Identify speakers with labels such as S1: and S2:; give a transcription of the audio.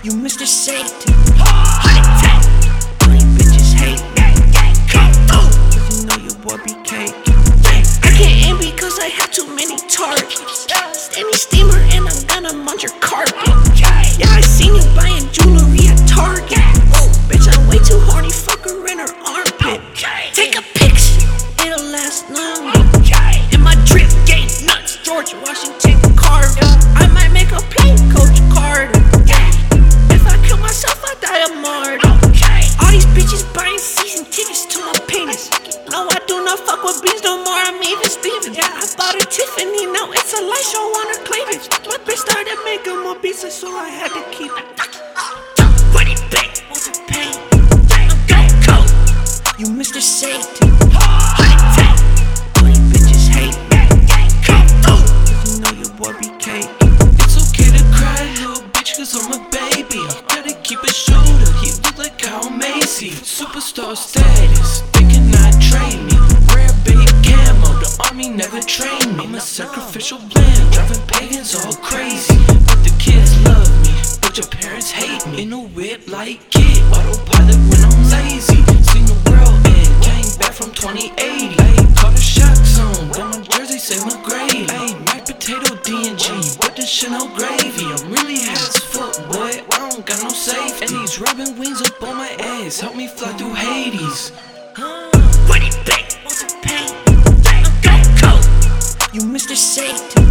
S1: You Mr. Satan. All these bitches hate me. Come through, cause you know your boy be cake. I can't aim because I have too many targets. Steady steamer and I'm gonna munch your carpet. Yeah, I seen you buying jewelry at Target. Bitch, I'm way too horny, fuck her in her armpit. Take a picture, it'll last long. And my drip game nuts, George Washington Carver. I might make a play, Coach Carter. If I kill myself, I die a martyr. All these bitches buying season tickets to my penis. No, I do not fuck with beans no more, I'm even Steven. Yeah, I bought a Tiffany, now it's a light show on her cleavage. My bitch started making more beats, so I had to keep it. What it bang, what's it pain? Go, you Mr. Satan. All these bitches hate me. Come through, cause you know your boy be cake.
S2: It's okay to cry, little bitch, cause I'm a baby. Gotta keep it shoulder, he look like Kyle Macy. Superstar status, they cannot trade me. Rare bait camo, the army never trained me. I'm a sacrificial lamb, driving pagans all crazy. But the kids love me, but your parents hate me. In a whip like kid, autopilot when I'm lazy. Seen the world end, came back from 2080. Ayy, caught a shock zone, but my jersey say my grade. Ayy, mashed potato D&G, but the shit no gravy. I'm really has foot, boy, I don't got no safety. And these robin wings up on my ass, help me fly through Hades.
S1: What it bang, what's it pain? Go, you Mr. Satan.